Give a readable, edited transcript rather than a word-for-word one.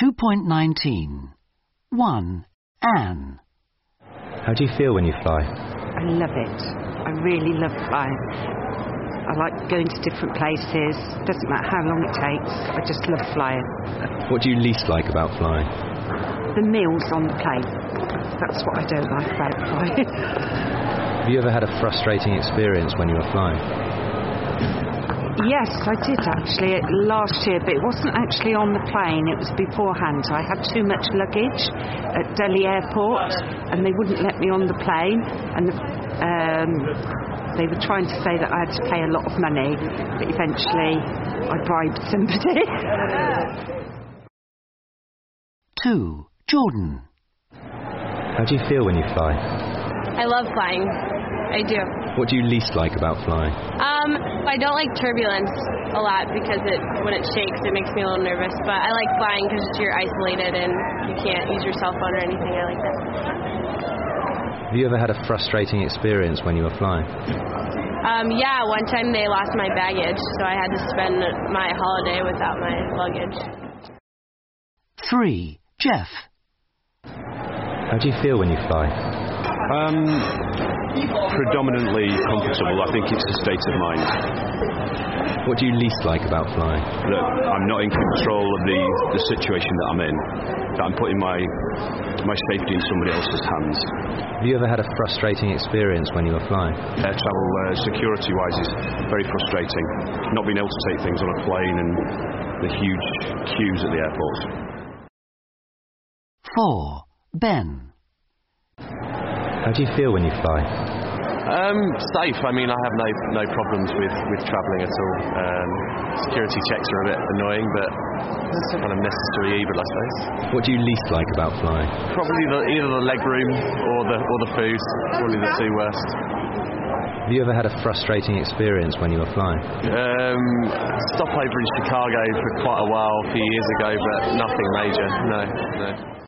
2.19. 1. Anne. How do you feel when you fly? I love it. I really love flying. I like going to different places. Doesn't matter how long it takes. I just love flying. What do you least like about flying? The meals on the plane. That's what I don't like about flying. Have you ever had a frustrating experience when you were flying? Yes, I did actually last year, but it wasn't actually on the plane, it was beforehand. I had too much luggage at Delhi Airport and they wouldn't let me on the plane, and they were trying to say that I had to pay a lot of money, but eventually I bribed somebody. 2. Jordan. How do you feel when you fly? I love flying. I do. What do you least like about flying? I don't like turbulence a lot because when it shakes, it makes me a little nervous. But I like flying because you're isolated and you can't use your cell phone or anything. I like that. Have you ever had a frustrating experience when you were flying? Yeah, one time they lost my baggage, so I had to spend my holiday without my luggage. 3. Jeff. How do you feel when you fly? Predominantly comfortable. I think it's a state of mind. What do you least like about flying? That I'm not in control of the situation that I'm in. That I'm putting my safety in somebody else's hands. Have you ever had a frustrating experience when you were flying? Air travel, security-wise, is very frustrating. Not being able to take things on a plane and the huge queues at the airports. 4. Ben. How do you feel when you fly? Safe. I mean, I have no problems with travelling at all. Security checks are a bit annoying, but it's kind of necessary evil, I suppose. What do you least like about flying? Probably either the leg room or the food. Probably the two worst. Have you ever had a frustrating experience when you were flying? Stopover in Chicago for quite a while, a few years ago, but nothing major. No.